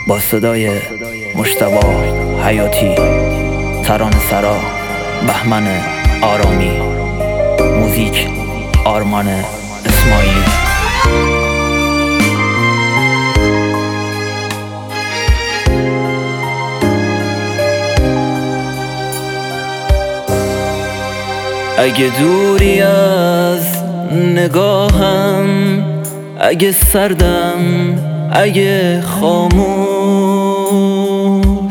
با صدای مجتبی حیاتی، ترانه سرا بهمن آرامی، موزیک آرمان اسماعیلی. اگه دوری از نگاهم، اگه سردم، اگه خاموش،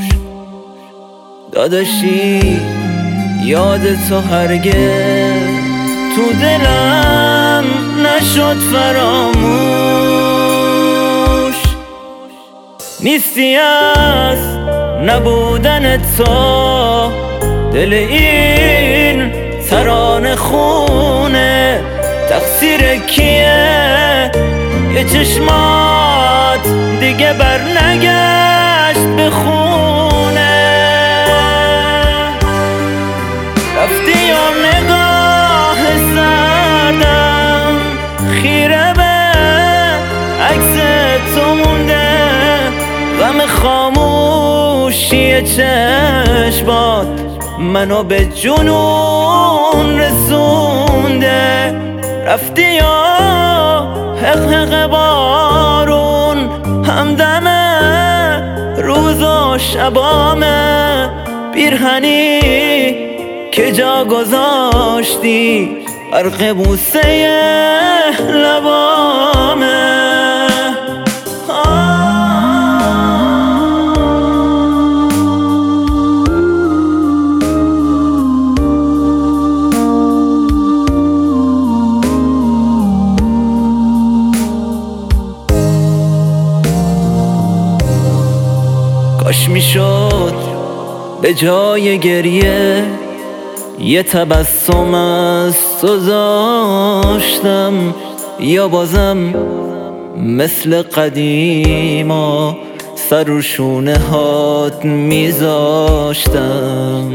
داداشی یاد تو هرگز تو دلم نشد فراموش. نیستی از نبودن تو، دل این ترانه خونه، تقصیر کیه؟ یه چشمات دیگه بر نگشت به خونه. رفتی و نگاه سردم خیره به عکس تو مونده، غم خاموشی چشمات منو به جنون رسونده. رفتی و حق بارون همدمه روز و شبامه، پیرهنی که جا گذاشتی غرق بوسه لبامه. کاش میشد به جای گریه یه تبسم از تو داشتم، یا بازم مثل قدیما سر و شونه هات میذاشتم.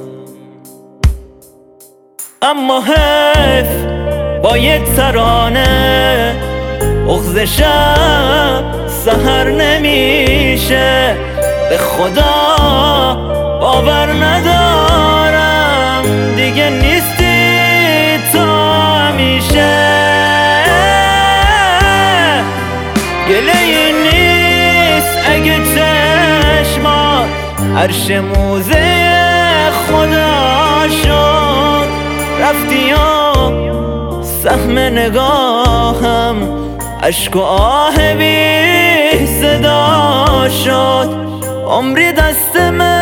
اما حیف با یه ترانه بغض شب سحر نمیشه. به خدا باور ندارم دیگه نیستی تو همیشه. گله‌ای نیست اگه چشمات عرش موزه خدا شد. رفتی و سهم نگاهم اشک و آه بی صدا شد. عمری دست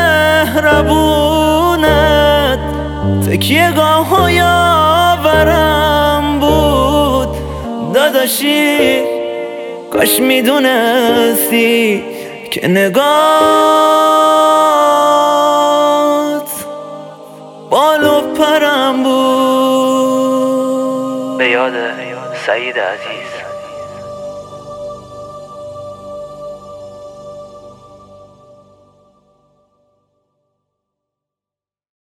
مهربونت تکیه گاه و یاورم بود. داداشی کاش میدونستی که نگات بال و پرم بود. به یاد سعید عزیز.